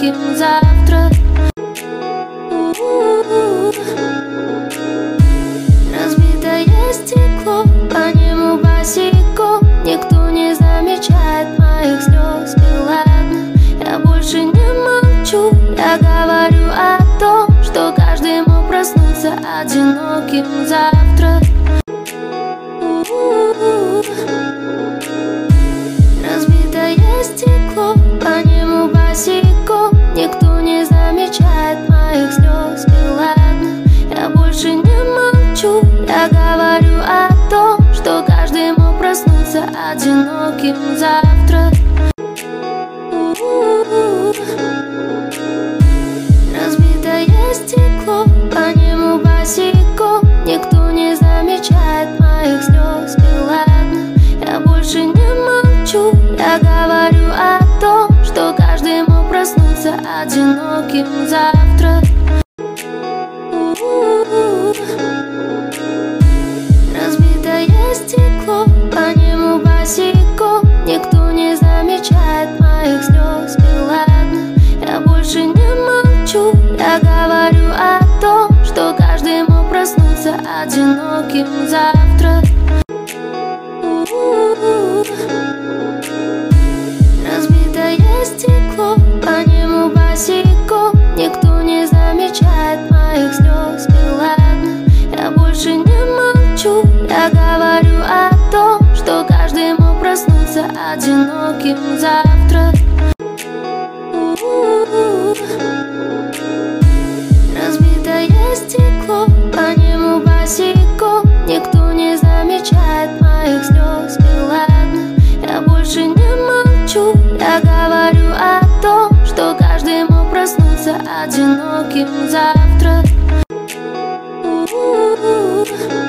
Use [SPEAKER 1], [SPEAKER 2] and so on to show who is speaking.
[SPEAKER 1] одиноким завтра. Разбитое стекло, по нему босиком. Никто не замечает моих слез, и ладно, я больше не молчу. Я говорю о том, что каждый мог проснуться одиноким завтра. Разбитое стекло, по нему босиком. Никто не замечает моих слез, и ладно, я больше не молчу. Я говорю о том, что каждый мог проснуться одиноким завтра. Разбитое стекло, по нему босиком. Никто не замечает моих слез, и ладно, я больше не молчу. Я говорю о том, что каждый мог проснуться одиноким завтра. Разбитое стекло, по нему босиком. Никто не замечает моих слез, и ладно, я больше не молчу. Я говорю о том, что каждый мог проснуться одиноким завтра. Разбитое стекло, по нему босиком. Никто не замечает моих слез, и ладно, я больше не молчу. Я говорю о том, что каждый мог проснуться одиноким завтра. Разбитое стекло, по нему босиком. Никто не замечает моих слез, и ладно, я больше не молчу. Я говорю о том, что каждый мог проснуться одиноким завтра. Разбитое стекло, по нему босиком. Никто не замечает моих слез, и ладно, я больше не молчу. Я говорю о том, что каждый мог проснуться одиноким завтра. Разбитое стекло, по нему босиком. Никто не замечает моих слез, и ладно, я больше не молчу. Я говорю о том, что каждый мог проснуться одиноким завтра.